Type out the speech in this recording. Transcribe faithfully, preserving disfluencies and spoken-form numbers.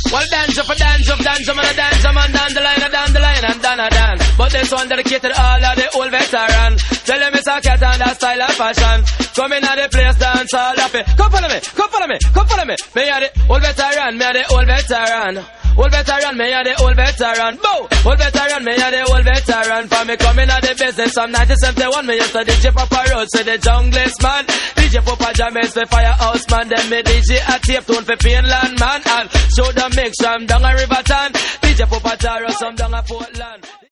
Well, dance for dance of dance, man, a dance, man, down the line, down the line, and down a dance. But this one dedicated all of the old veteran. Tell them it's a cat and that style and fashion. Come in at the place, dance all of it. Come follow me, come follow me, come follow me. Me are the old veteran, me are the old veteran. Old veteran, me are the old veteran. Bow! Old veteran, me are the old veteran. For me coming out the business from nineteen seventy-one. Me used to D J Papa Road, so the junglist man. D J Papa James, the firehouse man. Then me D J a tape tune for Finland man. And show them mix from down a Riverton. D J Papa Taro, some down a Portland.